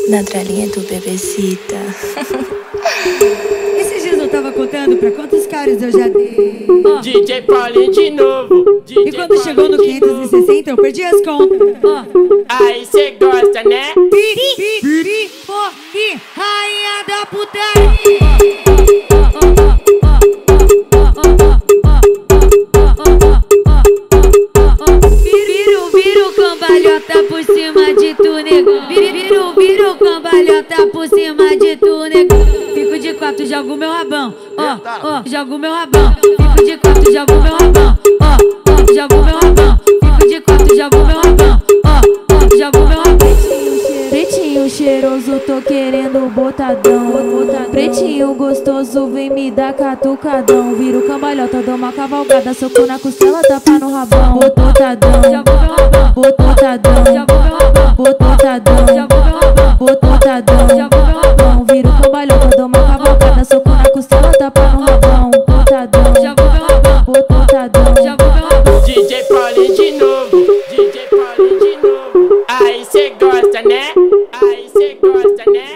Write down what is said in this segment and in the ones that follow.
na tralinha do bebecita. Esses dias eu tava contando pra quantos caras eu já dei. DJ Paulinho de novo. E quando chegou no 560 eu perdi as contas. Aí cê gosta, né? Rainha da putaria. Vira o cambalhota por cima de tu, nego. Vira o cambalhota por cima de tu, nego. Fico de quatro, jogo meu rabão. Jogo meu rabão. Fico de quatro, jogo meu rabão. Jogo meu rabão. Fico de quatro, jogo meu rabão. Jogo meu rabão. Pretinho cheiroso, tô querendo botadão. Pretinho gostoso, vem me dar catucadão. Vira o cambalhota, dou uma cavalgada. Soco na costela, tapa no rabão. Botadão, botadão, botadão, botadão. Vira o cambalhota, dou uma cavalgada. Soco na costela, tapa no rabão. Botadão, botadão. DJ Paulinho de novo. DJ Paulinho de novo. Aí cê gosta, né? Aí cê gosta, né?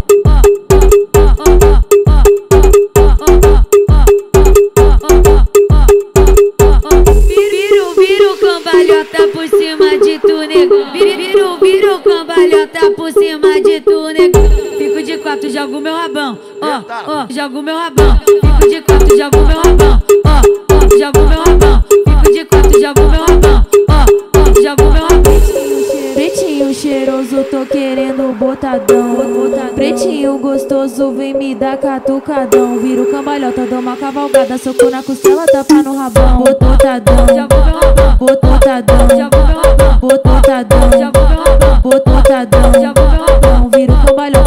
Vira o cambalhota por cima de tu, nego. Vira o cambalhota por cima de tu, nego. Fico de quatro, jogo meu rabão. Jogo meu rabão. Fico de quatro, jogo meu rabão. Jogo meu rabão. Fico de quatro, jogo meu rabão. Jogo meu rabão. Pretinho cheiroso, tô querendo botadão. Pretinho gostoso, vem me dar catucadão. Vira o cambalhota, dou uma cavalgada. Soco na costela, tapa no rabão. Botadão, botadão, botadão, botadão. Vira o cambalhota.